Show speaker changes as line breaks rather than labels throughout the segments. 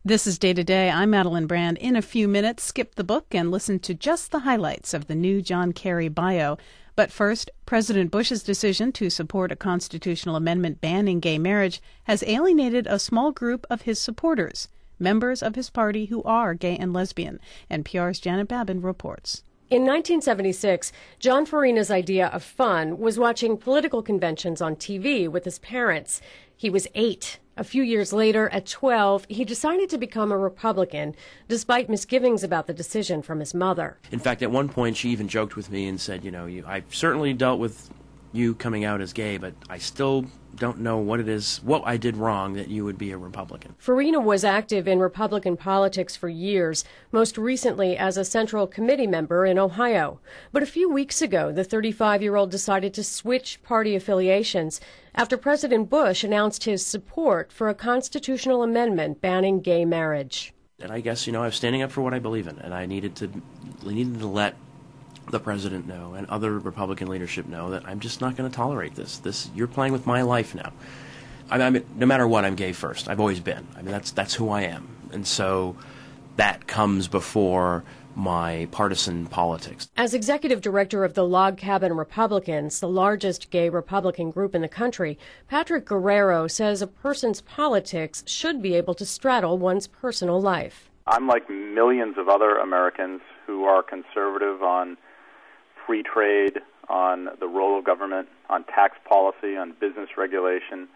This is Day to Day. I'm Madeline Brand. In a few minutes, skip the book and listen to just the highlights of the new John Kerry bio. But first, President Bush's decision to support a constitutional amendment banning gay marriage has alienated a small group of his supporters, members of his party who are gay and lesbian. NPR's Janet Babin reports.
In 1976, John Farina's idea of fun was watching political conventions on TV with his parents. He was 8. A few years later, at 12, he decided to become a Republican, despite misgivings about the decision from his mother.
In fact, at one point, she even joked with me and said, I've certainly dealt with you coming out as gay, but I still don't know what I did wrong that you would be a Republican.
Farina was active in Republican politics for years, most recently as a Central Committee member in Ohio. But a few weeks ago, the 35-year-old decided to switch party affiliations after President Bush announced his support for a constitutional amendment banning gay marriage.
And I guess, I was standing up for what I believe in, and I needed to let the president know and other Republican leadership know that I'm just not going to tolerate this. You're playing with my life now. I mean, no matter what, I'm gay first. I've always been. I mean, that's who I am. And so that comes before my partisan politics.
As executive director of the Log Cabin Republicans, the largest gay Republican group in the country, Patrick Guerrero says a person's politics should be able to straddle one's personal life.
I'm like millions of other Americans who are conservative on free trade, on the role of government, on tax policy, on business regulation,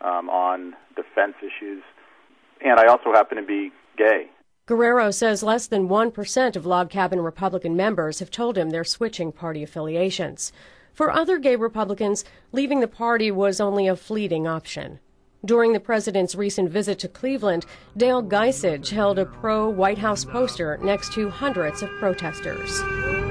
on defense issues, and I also happen to be gay.
Guerrero says less than 1% of Log Cabin Republican members have told him they're switching party affiliations. For other gay Republicans, leaving the party was only a fleeting option. During the president's recent visit to Cleveland, Dale Geisage held a pro-White House poster next to hundreds of protesters.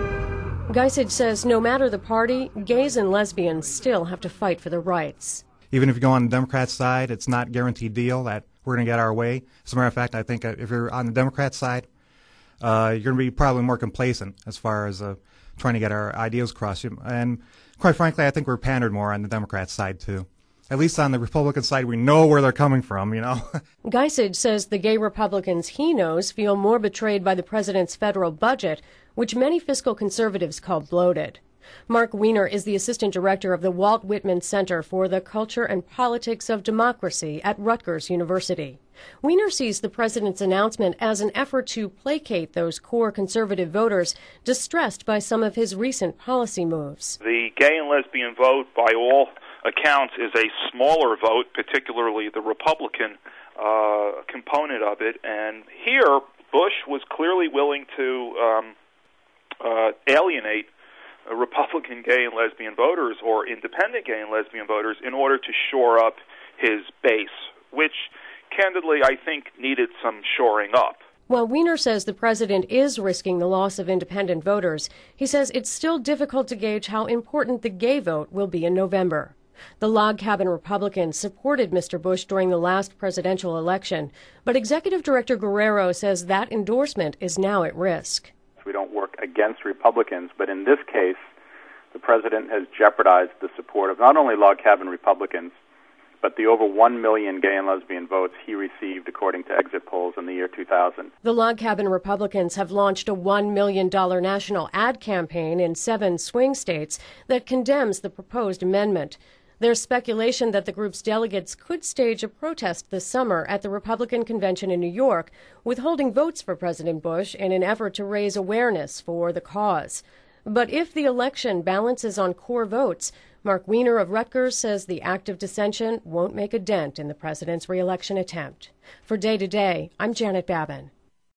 Geisage says no matter the party, gays and lesbians still have to fight for their rights.
Even if you go on the Democrat side, it's not a guaranteed deal that we're going to get our way. As a matter of fact, I think if you're on the Democrat side, you're going to be probably more complacent as far as trying to get our ideas across. And quite frankly, I think we're pandered more on the Democrat side, too. At least on the Republican side, we know where they're coming from,
Geisage says the gay Republicans he knows feel more betrayed by the president's federal budget, which many fiscal conservatives call bloated. Mark Weiner is the assistant director of the Walt Whitman Center for the Culture and Politics of Democracy at Rutgers University. Weiner sees the president's announcement as an effort to placate those core conservative voters distressed by some of his recent policy moves.
The gay and lesbian vote, by all accounts, is a smaller vote, particularly the Republican component of it. And here, Bush was clearly willing to alienate Republican gay and lesbian voters or independent gay and lesbian voters in order to shore up his base, which, candidly, I think needed some shoring up.
While Weiner says the president is risking the loss of independent voters, he says it's still difficult to gauge how important the gay vote will be in November. The Log Cabin Republicans supported Mr. Bush during the last presidential election, but Executive Director Guerrero says that endorsement is now at risk.
We don't work against Republicans, but in this case, the president has jeopardized the support of not only Log Cabin Republicans, but the over 1 million gay and lesbian votes he received according to exit polls in the year 2000.
The Log Cabin Republicans have launched a $1 million national ad campaign in 7 swing states that condemns the proposed amendment. There's speculation that the group's delegates could stage a protest this summer at the Republican convention in New York, withholding votes for President Bush in an effort to raise awareness for the cause. But if the election balances on core votes, Mark Weiner of Rutgers says the act of dissension won't make a dent in the president's re-election attempt. For Day to Day, I'm Janet Babin.